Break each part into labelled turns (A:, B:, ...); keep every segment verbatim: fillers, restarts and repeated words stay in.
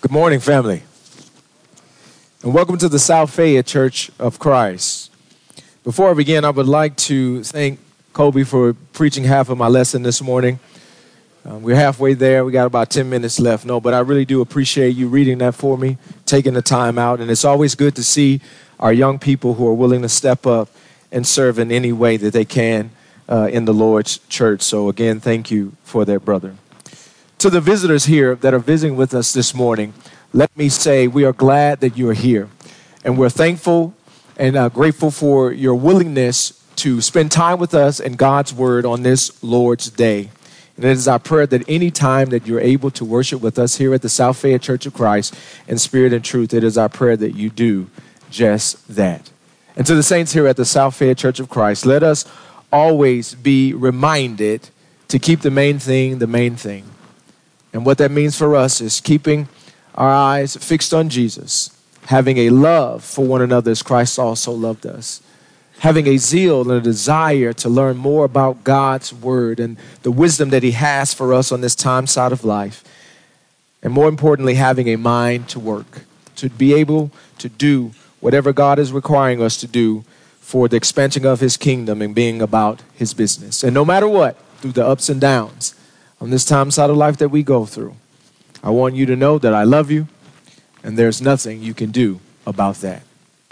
A: Good morning, family, and welcome to the South Fayette Church of Christ. Before I begin, I would like to thank Kobe for preaching half of my lesson this morning. Um, we're halfway there. We got about ten minutes left. No, but I really do appreciate you reading that for me, taking the time out, and it's always good to see our young people who are willing to step up and serve in any way that they can uh, in the Lord's church. So again, thank you for that, brother. To the visitors here that are visiting with us this morning, let me say we are glad that you are here. And we're thankful and uh, grateful for your willingness to spend time with us in God's Word on this Lord's Day. And it is our prayer that any time that you're able to worship with us here at the South Fayette Church of Christ in spirit and truth, it is our prayer that you do just that. And to the saints here at the South Fayette Church of Christ, let us always be reminded to keep the main thing the main thing. And what that means for us is keeping our eyes fixed on Jesus, having a love for one another as Christ also loved us, having a zeal and a desire to learn more about God's Word and the wisdom that He has for us on this time side of life, and more importantly, having a mind to work, to be able to do whatever God is requiring us to do for the expansion of His kingdom and being about His business. And no matter what, through the ups and downs, on this time side of life that we go through, I want you to know that I love you and there's nothing you can do about that.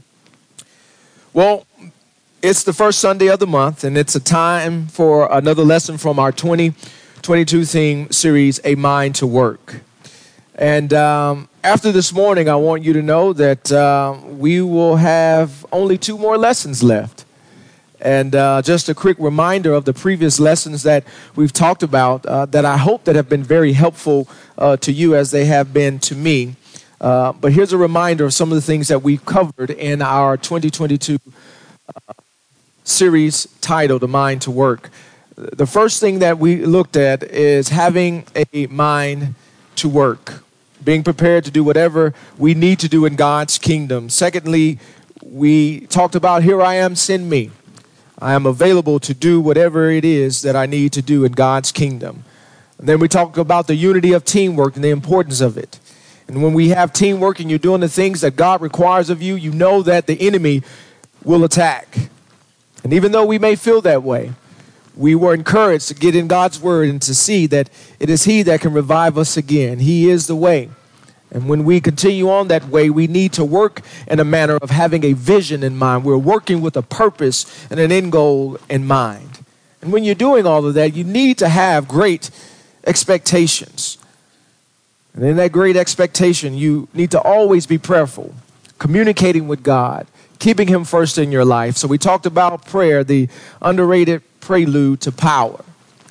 A: Well, it's the first Sunday of the month and it's a time for another lesson from our twenty twenty-two theme series, A Mind to Work. And um, after this morning, I want you to know that uh, we will have only two more lessons left. And uh, just a quick reminder of the previous lessons that we've talked about uh, that I hope that have been very helpful uh, to you as they have been to me. Uh, but here's a reminder of some of the things that we've covered in our twenty twenty-two uh, series titled, A Mind to Work. The first thing that we looked at is having a mind to work, being prepared to do whatever we need to do in God's kingdom. Secondly, we talked about, here I am, send me. I am available to do whatever it is that I need to do in God's kingdom. And then we talked about the unity of teamwork and the importance of it. And when we have teamwork and you're doing the things that God requires of you, you know that the enemy will attack. And even though we may feel that way, we were encouraged to get in God's word and to see that it is He that can revive us again. He is the way. And when we continue on that way, we need to work in a manner of having a vision in mind. We're working with a purpose and an end goal in mind. And when you're doing all of that, you need to have great expectations. And in that great expectation, you need to always be prayerful, communicating with God, keeping Him first in your life. So we talked about prayer, the underrated prelude to power.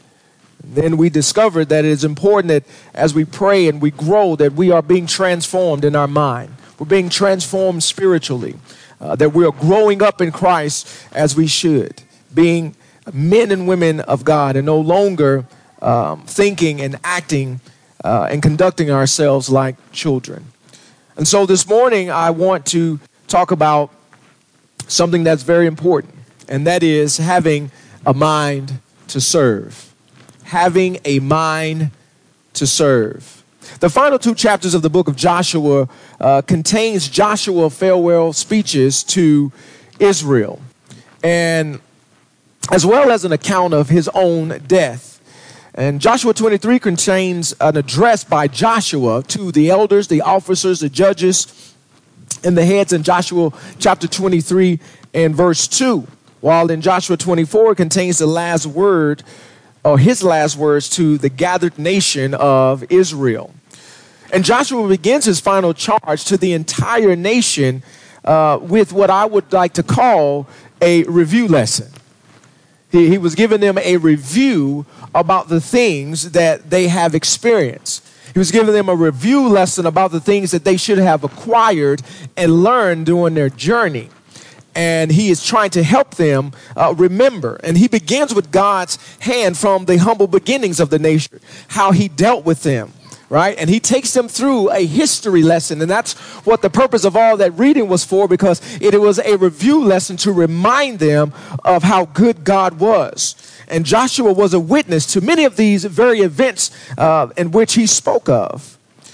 A: Then we discovered that it is important that as we pray and we grow, that we are being transformed in our mind. We're being transformed spiritually, uh, that we are growing up in Christ as we should, being men and women of God and no longer um, thinking and acting uh, and conducting ourselves like children. And so this morning, I want to talk about something that's very important, and that is having a mind to serve. Having a mind to serve. The final two chapters of the book of Joshua uh, contains Joshua farewell speeches to Israel, and as well as an account of his own death. And Joshua twenty-three contains an address by Joshua to the elders, the officers, the judges, and the heads in Joshua chapter twenty-three and verse two. While in Joshua twenty-four it contains the last word or his last words to the gathered nation of Israel. And Joshua begins his final charge to the entire nation uh, with what I would like to call a review lesson. He, he was giving them a review about the things that they have experienced. He was giving them a review lesson about the things that they should have acquired and learned during their journey. And he is trying to help them uh, remember. And he begins with God's hand from the humble beginnings of the nation, how He dealt with them, right? And he takes them through a history lesson. And that's what the purpose of all that reading was for, because it was a review lesson to remind them of how good God was. And Joshua was a witness to many of these very events uh, in which he spoke of.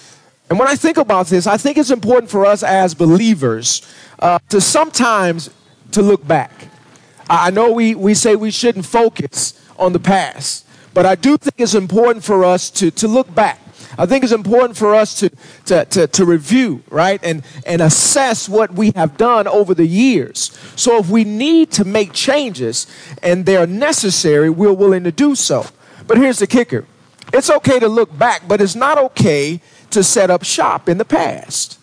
A: And when I think about this, I think it's important for us as believers uh, to sometimes to look back. I know we, we say we shouldn't focus on the past, but I do think it's important for us to, to look back. I think it's important for us to, to, to, to review, right, and, and assess what we have done over the years. So if we need to make changes and they're necessary, we're willing to do so. But here's the kicker. It's okay to look back, but it's not okay to set up shop in the past.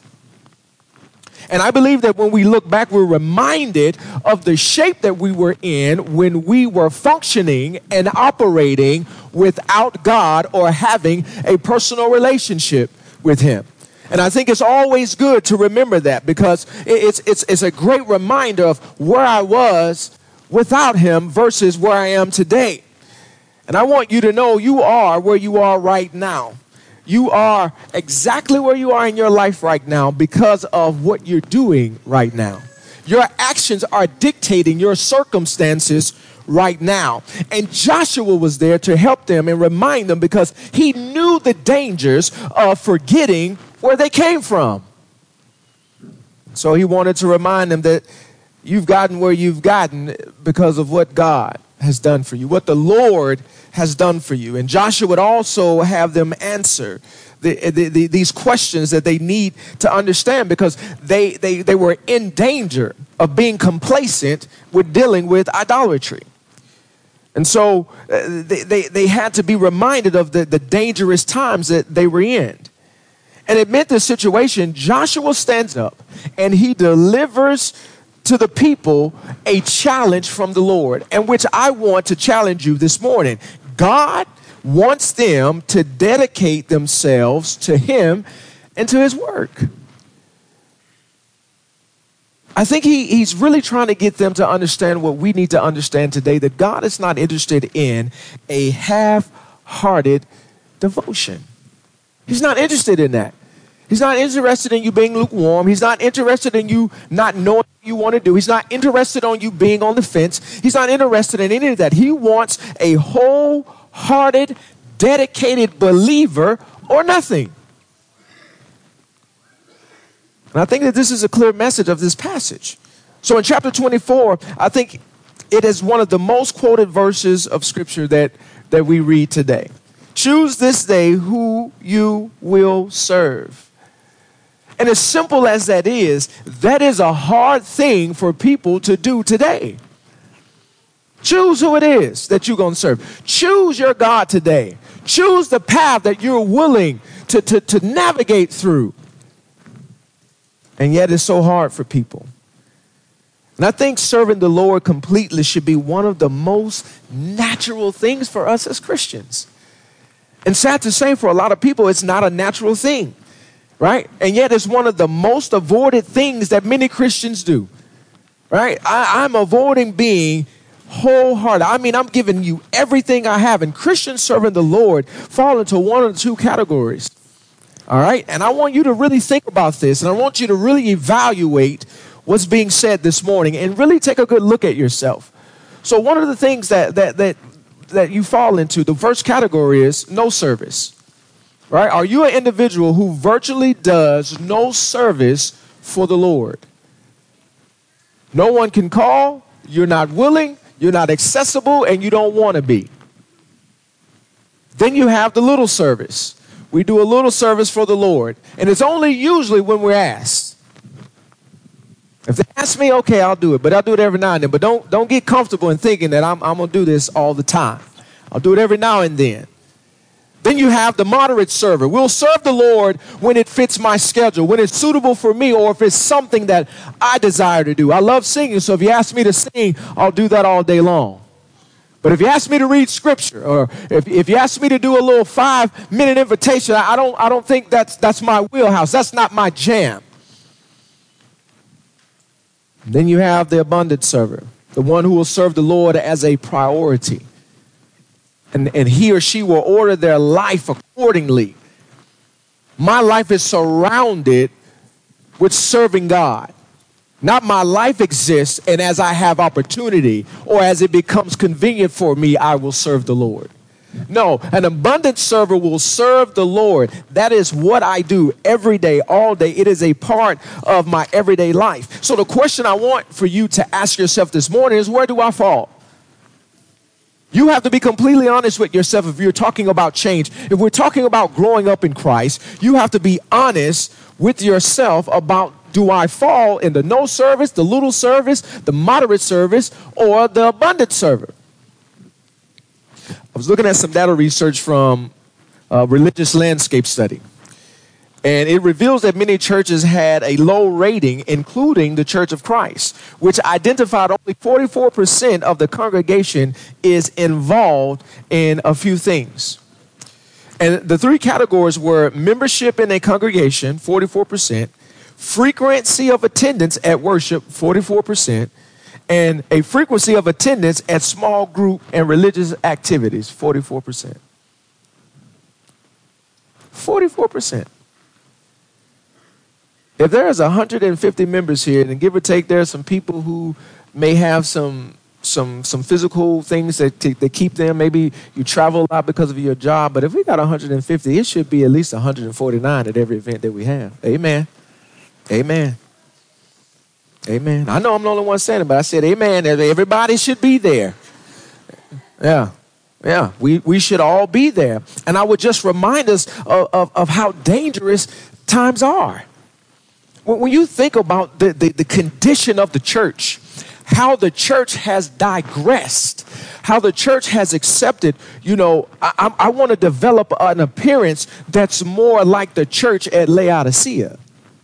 A: And I believe that when we look back, we're reminded of the shape that we were in when we were functioning and operating without God or having a personal relationship with Him. And I think it's always good to remember that, because it's, it's, it's a great reminder of where I was without Him versus where I am today. And I want you to know you are where you are right now. You are exactly where you are in your life right now because of what you're doing right now. Your actions are dictating your circumstances right now. And Joshua was there to help them and remind them, because he knew the dangers of forgetting where they came from. So he wanted to remind them that you've gotten where you've gotten because of what God has done for you, what the Lord has done for you. And Joshua would also have them answer the, the, the, these questions that they need to understand, because they, they, they were in danger of being complacent with dealing with idolatry. And so uh, they, they, they had to be reminded of the, the dangerous times that they were in. And amid this situation, Joshua stands up and he delivers to the people a challenge from the Lord, and which I want to challenge you this morning. God wants them to dedicate themselves to Him and to His work. I think he, he's really trying to get them to understand what we need to understand today, that God is not interested in a half-hearted devotion. He's not interested in that. He's not interested in you being lukewarm. He's not interested in you not knowing what you want to do. He's not interested in you being on the fence. He's not interested in any of that. He wants a wholehearted, dedicated believer or nothing. And I think that this is a clear message of this passage. So in chapter twenty-four, I think it is one of the most quoted verses of Scripture that, that we read today. Choose this day who you will serve. And as simple as that is, that is a hard thing for people to do today. Choose who it is that you're going to serve. Choose your God today. Choose the path that you're willing to, to, to navigate through. And yet it's so hard for people. And I think serving the Lord completely should be one of the most natural things for us as Christians. And sad to say, for a lot of people, it's not a natural thing, right? And yet it's one of the most avoided things that many Christians do, right? I, I'm avoiding being wholehearted. I mean, I'm giving you everything I have. And Christians serving the Lord fall into one of the two categories, all right? And I want you to really think about this, and I want you to really evaluate what's being said this morning and really take a good look at yourself. So one of the things that that that that you fall into, the first category is no service, right? Are you an individual who virtually does no service for the Lord? No one can call, you're not willing, you're not accessible, and you don't want to be. Then you have the little service. We do a little service for the Lord, and it's only usually when we're asked. If they ask me, okay, I'll do it, but I'll do it every now and then. But don't don't get comfortable in thinking that I'm, I'm going to do this all the time. I'll do it every now and then. Then you have the moderate server. We'll serve the Lord when it fits my schedule, when it's suitable for me, or if it's something that I desire to do. I love singing, so if you ask me to sing, I'll do that all day long. But if you ask me to read scripture, or if, if you ask me to do a little five-minute invitation, I don't I don't think that's that's my wheelhouse. That's not my jam. Then you have the abundant server, the one who will serve the Lord as a priority. And, and he or she will order their life accordingly. My life is surrounded with serving God. Not my life exists, and as I have opportunity or as it becomes convenient for me, I will serve the Lord. No, an abundant server will serve the Lord. That is what I do every day, all day. It is a part of my everyday life. So the question I want for you to ask yourself this morning is, where do I fall? You have to be completely honest with yourself if you're talking about change. If we're talking about growing up in Christ, you have to be honest with yourself about, do I fall in the no service, the little service, the moderate service, or the abundant server? I was looking at some data research from a religious landscape study, and it reveals that many churches had a low rating, including the Church of Christ, which identified only forty-four percent of the congregation is involved in a few things. And the three categories were membership in a congregation, forty-four percent, frequency of attendance at worship, forty-four percent, and a frequency of attendance at small group and religious activities, forty-four percent. forty-four percent. If there's one hundred fifty members here, and give or take, there are some people who may have some some some physical things that, that keep them. Maybe you travel a lot because of your job, but if we got one hundred fifty, it should be at least one hundred forty-nine at every event that we have. Amen. Amen. Amen. I know I'm the only one saying it, but I said amen. Everybody should be there. Yeah. Yeah. We, we should all be there. And I would just remind us of, of, of how dangerous times are. When, when you think about the, the, the condition of the church, how the church has digressed, how the church has accepted, you know, I, I, I want to develop an appearance that's more like the church at Laodicea.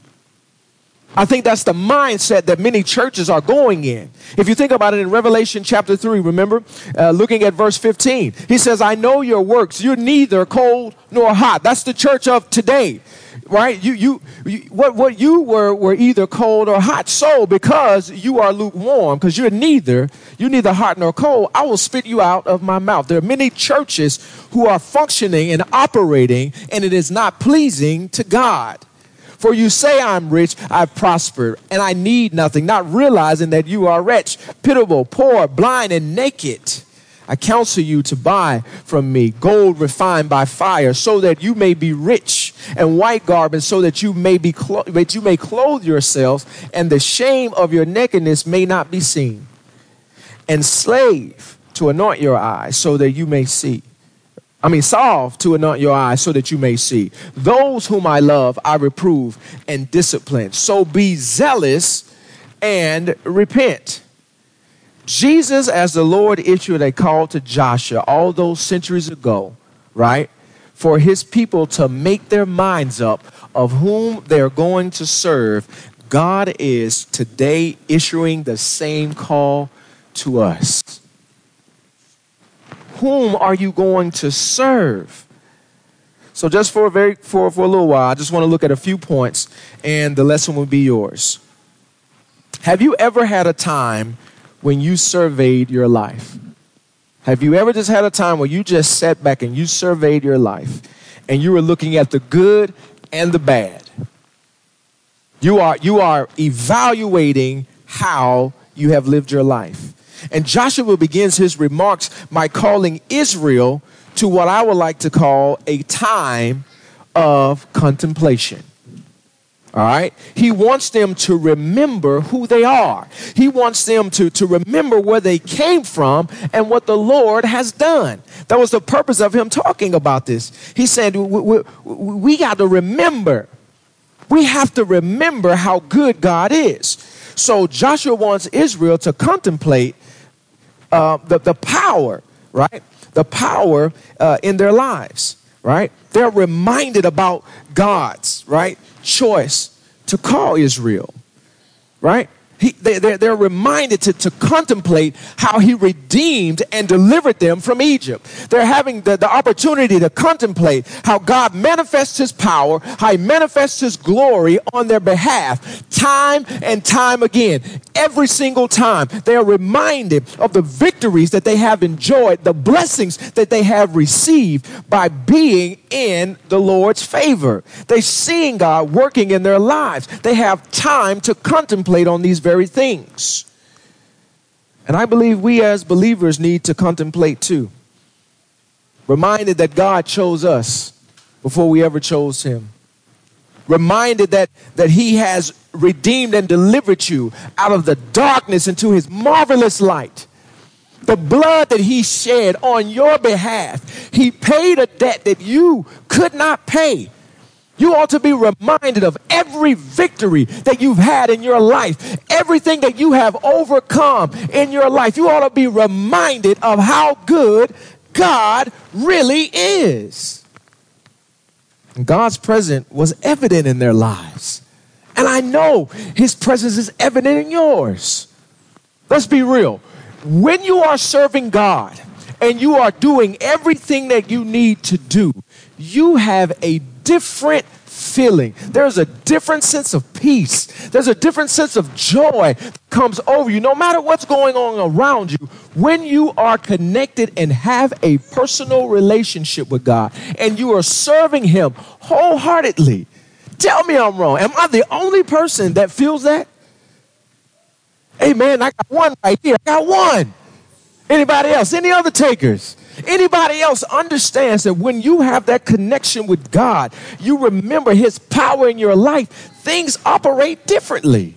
A: I think that's the mindset that many churches are going in. If you think about it in Revelation chapter three, remember, uh, looking at verse fifteen, he says, I know your works. You're neither cold nor hot. That's the church of today, right? You, you, you what, what you were, were either cold or hot. So because you are lukewarm, because you're neither, you're neither hot nor cold, I will spit you out of my mouth. There are many churches who are functioning and operating, and it is not pleasing to God. For you say, I'm rich, I've prospered, and I need nothing, not realizing that you are wretched, pitiable, poor, blind, and naked. I counsel you to buy from me gold refined by fire, so that you may be rich, and white garments, so that you may be clo- that you may clothe yourselves, and the shame of your nakedness may not be seen. And slave to anoint your eyes, so that you may see. I mean, salve to anoint your eyes so that you may see. Those whom I love, I reprove and discipline. So be zealous and repent. Jesus, as the Lord, issued a call to Joshua all those centuries ago, right, for his people to make their minds up of whom they're going to serve. God is today issuing the same call to us. Whom are you going to serve? So just for a very for, for a little while, I just want to look at a few points, and the lesson will be yours. Have you ever had a time when you surveyed your life? Have you ever just had a time where you just sat back and you surveyed your life, and you were looking at the good and the bad? You are you are evaluating how you have lived your life. And Joshua begins his remarks by calling Israel to what I would like to call a time of contemplation. All right? He wants them to remember who they are. He wants them to, to remember where they came from and what the Lord has done. That was the purpose of him talking about this. He said, we, we, we got to remember. We have to remember how good God is. So Joshua wants Israel to contemplate Uh, the, the power, right? The power uh, in their lives, right? They're reminded about God's, right, choice to call Israel, right? He, they, they're, they're reminded to, to contemplate how he redeemed and delivered them from Egypt. They're having the, the opportunity to contemplate how God manifests his power, how he manifests his glory on their behalf, time and time again. Every single time they are reminded of the victories that they have enjoyed, the blessings that they have received by being in the Lord's favor. They're seeing God working in their lives. They have time to contemplate on these very things. And I believe we as believers need to contemplate too. Reminded that God chose us before we ever chose him. Reminded that, that he has redeemed and delivered you out of the darkness into his marvelous light. The blood that he shed on your behalf, he paid a debt that you could not pay. You ought to be reminded of every victory that you've had in your life, everything that you have overcome in your life. You ought to be reminded of how good God really is. And God's presence was evident in their lives. And I know his presence is evident in yours. Let's be real. When you are serving God and you are doing everything that you need to do, you have a different feeling. There's a different sense of peace. There's a different sense of joy that comes over you, no matter what's going on around you, when you are connected and have a personal relationship with God and you are serving him wholeheartedly. Tell me I'm wrong. Am I the only person that feels that? Hey, man, I got one right here. I got one. Anybody else? Any other takers? Anybody else understands that when you have that connection with God, you remember his power in your life, things operate differently.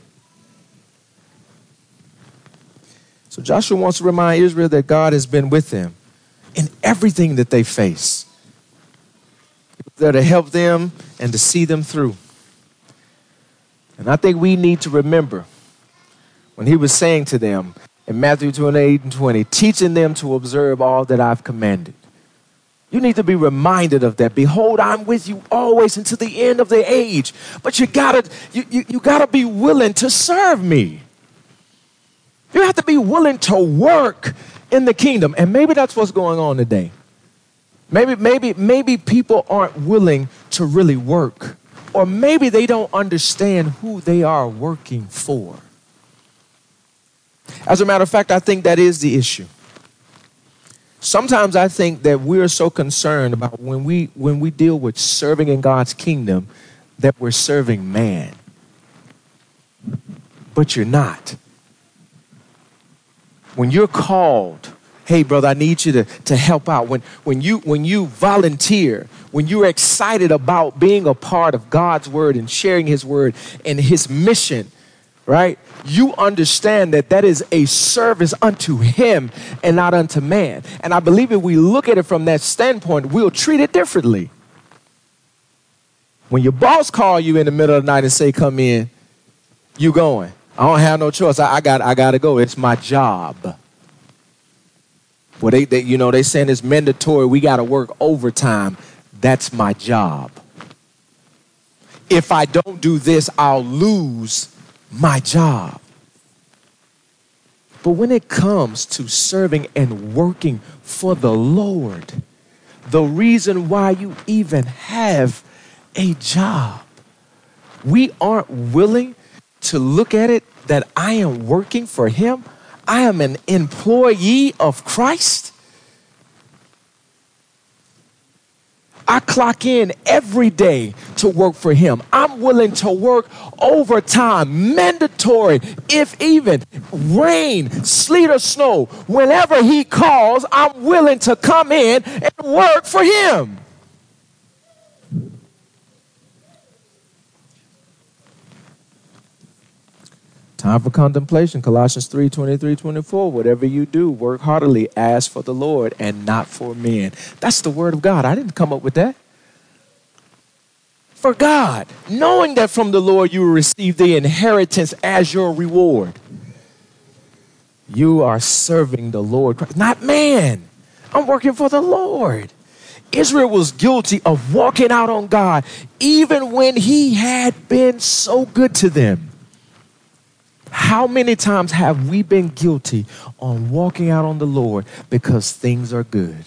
A: So Joshua wants to remind Israel that God has been with them in everything that they face. He's there to help them and to see them through. And I think we need to remember when he was saying to them in Matthew twenty-eight and twenty, teaching them to observe all that I've commanded. You need to be reminded of that. Behold, I'm with you always until the end of the age. But you gotta, you, you, you gotta be willing to serve me. You have to be willing to work in the kingdom. And maybe that's what's going on today. Maybe, maybe, maybe people aren't willing to really work. Or maybe they don't understand who they are working for. As a matter of fact, I think that is the issue. Sometimes I think that we're so concerned about when we when we deal with serving in God's kingdom that we're serving man. But you're not. When you're called, hey brother, I need you to, to help out. When when you when you volunteer, when you're excited about being a part of God's word and sharing his word and his mission, right? You understand that that is a service unto him and not unto man. And I believe if we look at it from that standpoint, we'll treat it differently. When your boss call you in the middle of the night and say, come in, you going. I don't have no choice. I, I got I got to go. It's my job. Well, they, they, you know, they saying it's mandatory. We got to work overtime. That's my job. If I don't do this, I'll lose my job. But when it comes to serving and working for the Lord, the reason why you even have a job, we aren't willing to look at it that I am working for him. I am an employee of Christ. I clock in every day to work for him. I'm willing to work overtime, mandatory, if even rain, sleet or snow. Whenever he calls, I'm willing to come in and work for him. Time for contemplation. Colossians three, twenty-three, twenty-four. Whatever you do, work heartily as for the Lord and not for men. That's the word of God. I didn't come up with that. For God, knowing that from the Lord you will receive the inheritance as your reward. You are serving the Lord Christ, not man. I'm working for the Lord. Israel was guilty of walking out on God even when he had been so good to them. How many times have we been guilty on walking out on the Lord because things are good?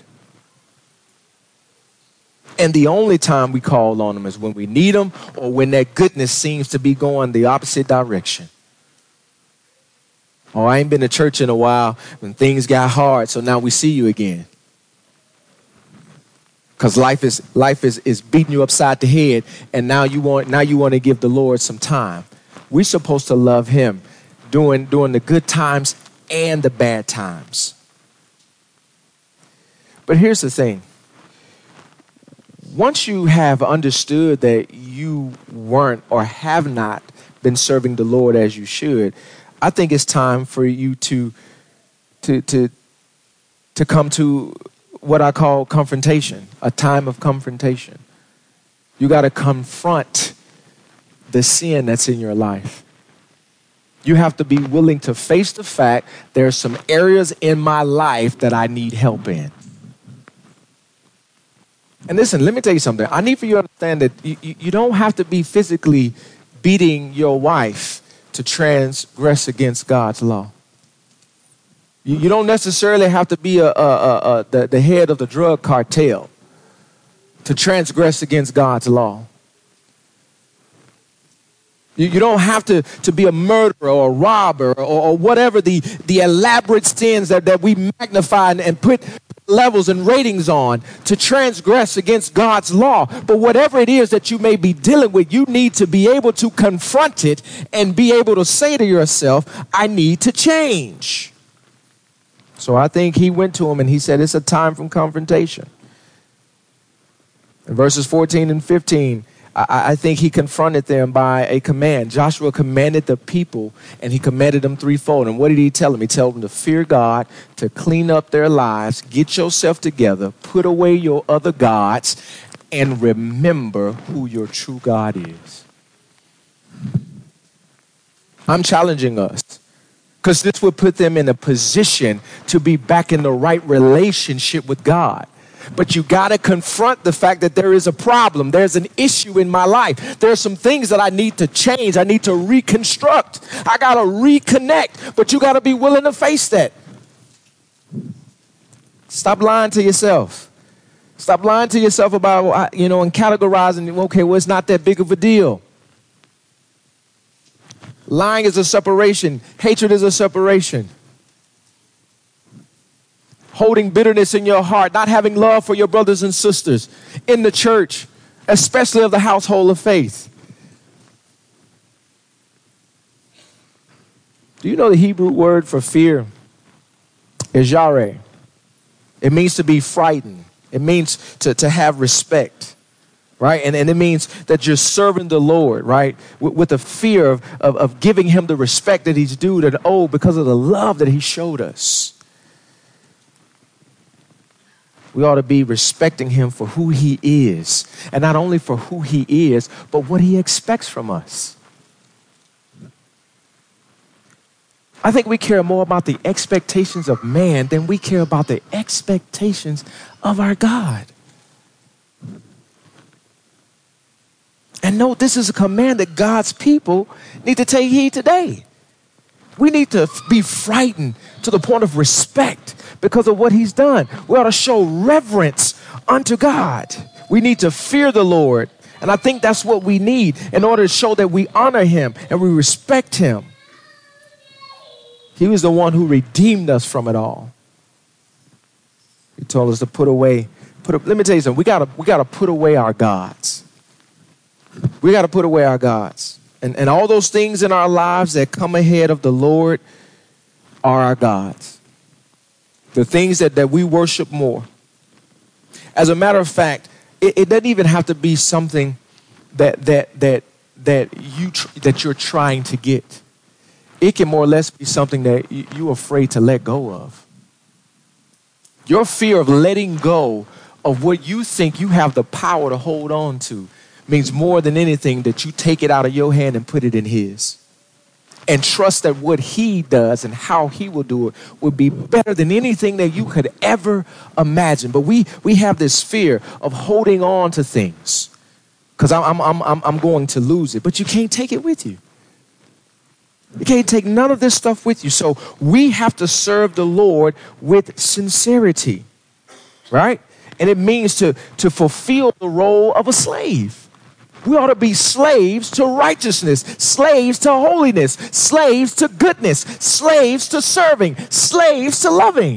A: And the only time we call on him is when we need him or when that goodness seems to be going the opposite direction. Oh, I ain't been to church in a while when things got hard, so now we see you again. Because life is life is, is beating you upside the head, and now you want now you want to give the Lord some time. We're supposed to love him during, during the good times and the bad times. But here's the thing. once you have understood that you weren't or have not been serving the Lord as you should, I think it's time for you to to to to come to what I call confrontation, a time of confrontation. You got to confront the sin that's in your life. You have to be willing to face the fact there are some areas in my life that I need help in. And listen, let me tell you something. I need for you to understand that you, you, you don't have to be physically beating your wife to transgress against God's law. You, you don't necessarily have to be a, a, a, a, the, the head of the drug cartel to transgress against God's law. You, you don't have to, to be a murderer or a robber or, or whatever the, the elaborate sins that, that we magnify and, and put levels and ratings on to transgress against God's law. But whatever it is that you may be dealing with, you need to be able to confront it and be able to say to yourself, I need to change. So I think he went to him and he said, it's a time from confrontation. In verses fourteen and fifteen, I, I think he confronted them by a command. Joshua commanded the people, and he commanded them threefold. And what did he tell them? He told them to fear God, to clean up their lives, get yourself together, put away your other gods, and remember who your true God is. I'm challenging us, because this would put them in a position to be back in the right relationship with God. But you got to confront the fact that there is a problem. There's an issue in my life. There are some things that I need to change. I need to reconstruct. I got to reconnect. But you got to be willing to face that. Stop lying to yourself. Stop lying to yourself about, you know, and categorizing, okay, well, it's not that big of a deal. Lying is a separation. Hatred is a separation. Holding bitterness in your heart, not having love for your brothers and sisters in the church, especially of the household of faith. Do you know the Hebrew word for fear is yareh? It means to be frightened. It means to, to have respect, right? And, and it means that you're serving the Lord, right? With, with the fear of, of, of giving him the respect that he's due and owed because of the love that he showed us. We ought to be respecting him for who he is. And not only for who he is, but what he expects from us. I think we care more about the expectations of man than we care about the expectations of our God. And note, this is a command that God's people need to take heed today. We need to be frightened to the point of respect because of what he's done. We ought to show reverence unto God. We need to fear the Lord. And I think that's what we need in order to show that we honor him and we respect him. He was the one who redeemed us from it all. He told us to put away, put. A, let me tell you something. We gotta, we gotta put away our gods. We gotta put away our gods. And, and all those things in our lives that come ahead of the Lord are our gods. The things that, that we worship more. As a matter of fact, it, it doesn't even have to be something that that that that you tr- that you're trying to get. It can more or less be something that you, you're afraid to let go of. Your fear of letting go of what you think you have the power to hold on to means more than anything that you take it out of your hand and put it in his. And trust that what he does and how he will do it will be better than anything that you could ever imagine. But we we have this fear of holding on to things because I'm, I'm, I'm, I'm going to lose it. But you can't take it with you. You can't take none of this stuff with you. So we have to serve the Lord with sincerity, right? And it means to, to fulfill the role of a slave. We ought to be slaves to righteousness, slaves to holiness, slaves to goodness, slaves to serving, slaves to loving.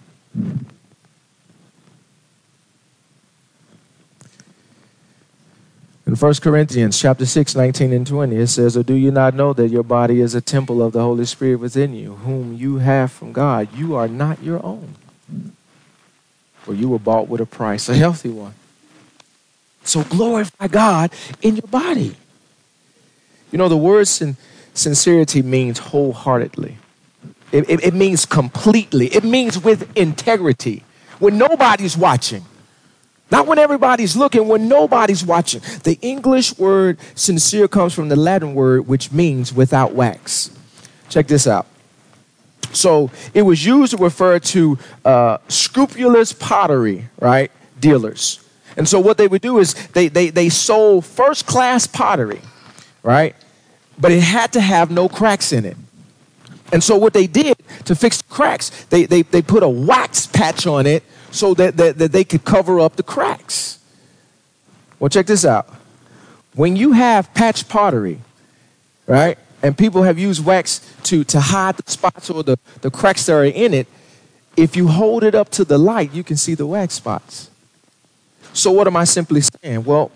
A: In First Corinthians chapter six, nineteen and twenty, it says, or do you not know that your body is a temple of the Holy Spirit within you, whom you have from God? You are not your own, for you were bought with a price, a healthy one. So glorify God in your body. You know, the word sin- sincerity means wholeheartedly. It, it, it means completely. It means with integrity, when nobody's watching. Not when everybody's looking, when nobody's watching. The English word sincere comes from the Latin word, which means without wax. Check this out. So it was used to refer to uh, scrupulous pottery, right, dealers. And so what they would do is they, they, they sold first-class pottery, right, but it had to have no cracks in it. And so what they did to fix the cracks, they, they, they put a wax patch on it so that, that, that they could cover up the cracks. Well, check this out. When you have patch pottery, right, and people have used wax to, to hide the spots or the, the cracks that are in it, if you hold it up to the light, you can see the wax spots. So what am I simply saying? Well,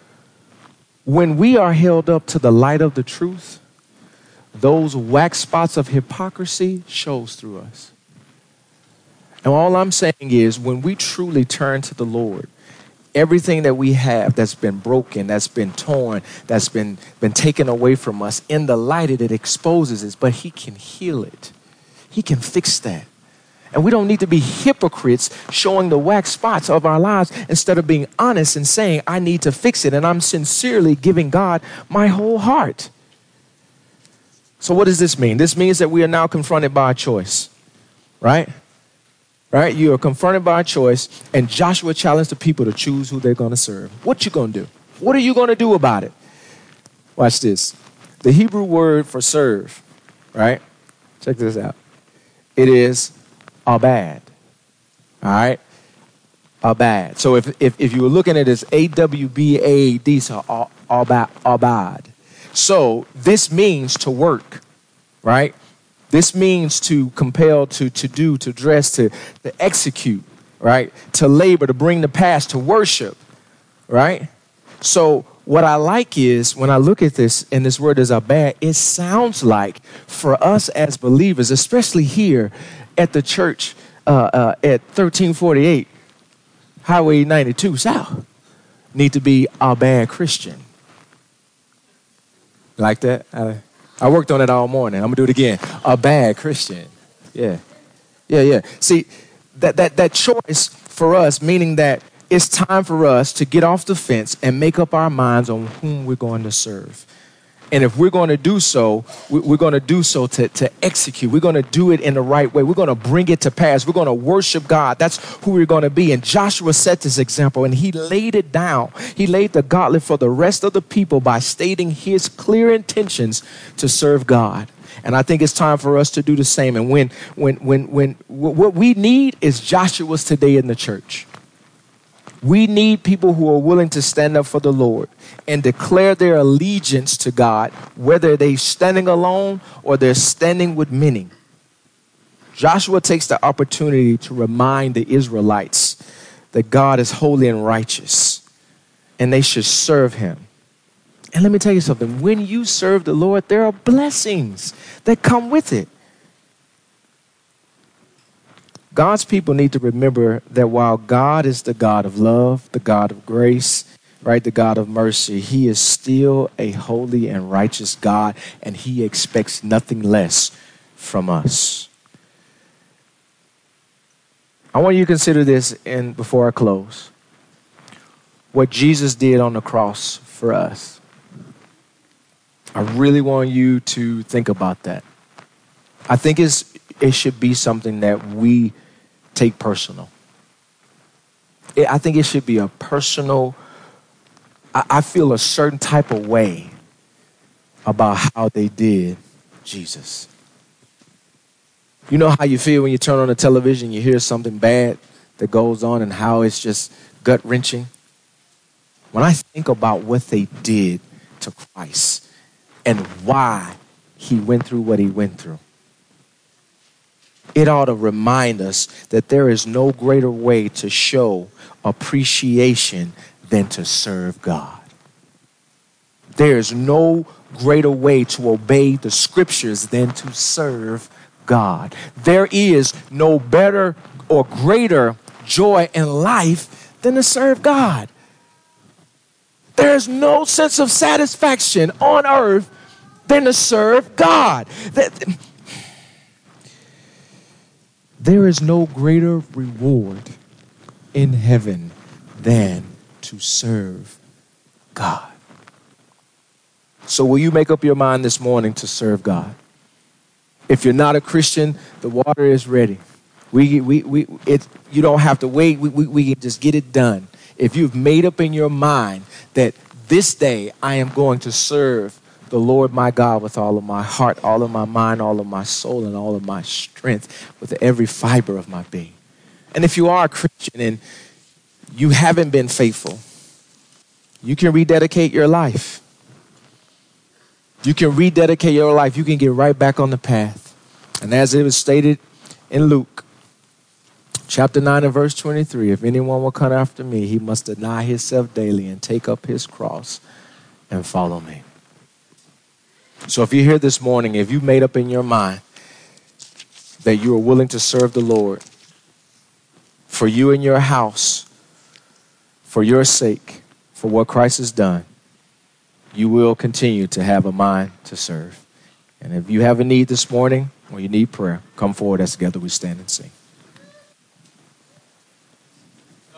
A: when we are held up to the light of the truth, those wax spots of hypocrisy shows through us. And all I'm saying is when we truly turn to the Lord, everything that we have that's been broken, that's been torn, that's been, been taken away from us, in the light it, it exposes it, but he can heal it. He can fix that. And we don't need to be hypocrites showing the wax spots of our lives instead of being honest and saying, I need to fix it. And I'm sincerely giving God my whole heart. So what does this mean? This means that we are now confronted by a choice, right? Right? You are confronted by a choice, and Joshua challenged the people to choose who they're going to serve. What you going to do? What are you going to do about it? Watch this. The Hebrew word for serve, right? Check this out. It is abad. All right? Abad. So if, if, if you were looking at it as A W B A D, so abad, abad. So this means to work, right? This means to compel, to, to do, to dress, to, to execute, right? To labor, to bring the past, to worship, right? So what I like is when I look at this and this word is abad, it sounds like for us as believers, especially here at the church uh, uh, at thirteen forty-eight Highway ninety-two South, need to be a bad Christian. Like that? I, I worked on it all morning. I'm going to do it again. A bad Christian. Yeah. Yeah, yeah. See, that, that, that choice for us, meaning that it's time for us to get off the fence and make up our minds on whom we're going to serve. And if we're going to do so, we're going to do so to, to execute. We're going to do it in the right way. We're going to bring it to pass. We're going to worship God. That's who we're going to be. And Joshua set this example, and he laid it down. He laid the gauntlet for the rest of the people by stating his clear intentions to serve God. And I think it's time for us to do the same. And when, when, when, when, what we need is Joshua's today in the church. We need people who are willing to stand up for the Lord and declare their allegiance to God, whether they're standing alone or they're standing with many. Joshua takes the opportunity to remind the Israelites that God is holy and righteous, and they should serve him. And let me tell you something. When you serve the Lord, there are blessings that come with it. God's people need to remember that while God is the God of love, the God of grace, right, the God of mercy, he is still a holy and righteous God, and he expects nothing less from us. I want you to consider this in, before I close. What Jesus did on the cross for us. I really want you to think about that. I think it's, it should be something that we take personal. It, I think it should be a personal, I, I feel a certain type of way about how they did Jesus. You know how you feel when you turn on the television, you hear something bad that goes on and how it's just gut-wrenching? When I think about what they did to Christ and why he went through what he went through, it ought to remind us that there is no greater way to show appreciation than to serve God. There is no greater way to obey the scriptures than to serve God. There is no better or greater joy in life than to serve God. There's no sense of satisfaction on earth than to serve God. There is no greater reward in heaven than to serve God. So will you make up your mind this morning to serve God? If you're not a Christian, the water is ready. We, we, we, it, you don't have to wait. We, we, we can just get it done. If you've made up in your mind that this day I am going to serve the Lord my God with all of my heart, all of my mind, all of my soul, and all of my strength, with every fiber of my being. And if you are a Christian and you haven't been faithful, you can rededicate your life. You can rededicate your life. You can get right back on the path. And as it was stated in Luke, chapter nine and verse twenty-three, if anyone will come after me, he must deny himself daily and take up his cross and follow me. So if you're here this morning, if you made up in your mind that you are willing to serve the Lord for you and your house, for your sake, for what Christ has done, you will continue to have a mind to serve. And if you have a need this morning or you need prayer, come forward as together we stand and sing.